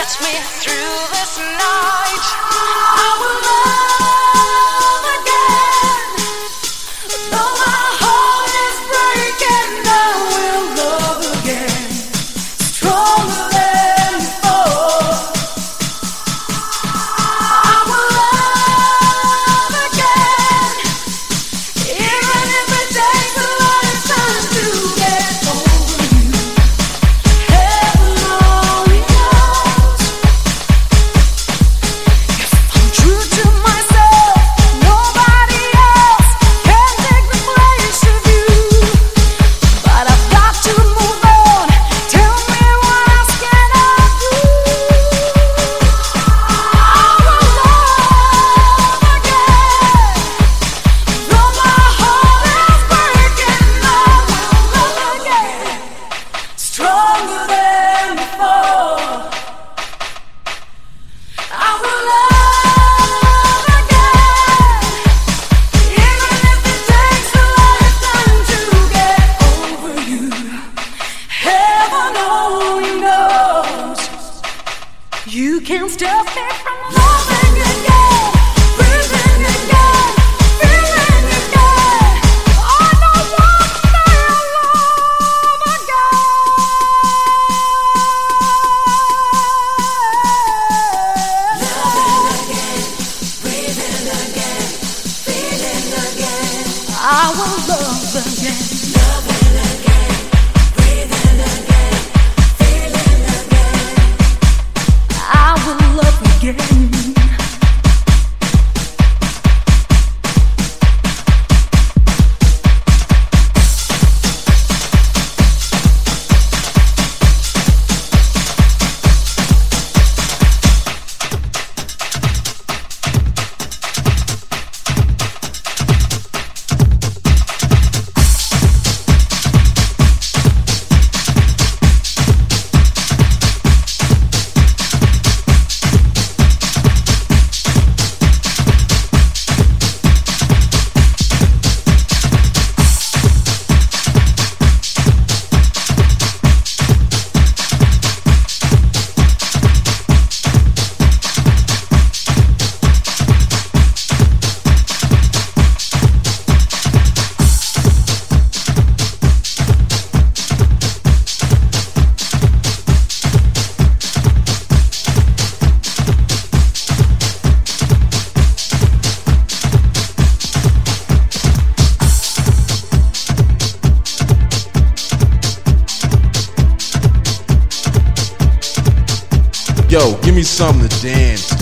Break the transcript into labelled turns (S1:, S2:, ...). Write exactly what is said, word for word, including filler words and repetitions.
S1: gets me through this night. I will love again. Though my heart is breaking, I will love again. Stronger than before. I will love again. Even if it takes a lifetime to get over you. Heaven only knows. If I'm true to myself, nobody else can take the place of you. But I've got to move on. Tell me what else can I do? I will love again. Though my heart is breaking, I will love again. Stronger than before. I will love again. Even if it takes a lifetime to get over you. Heaven only knows. You can't stop me from loving again, breathing again, feeling again. I don't want to love again. Loving again, breathing again, feeling again. I will love again. Loving again, breathing again, feeling again. I will love again.
S2: Yo, give me something to dance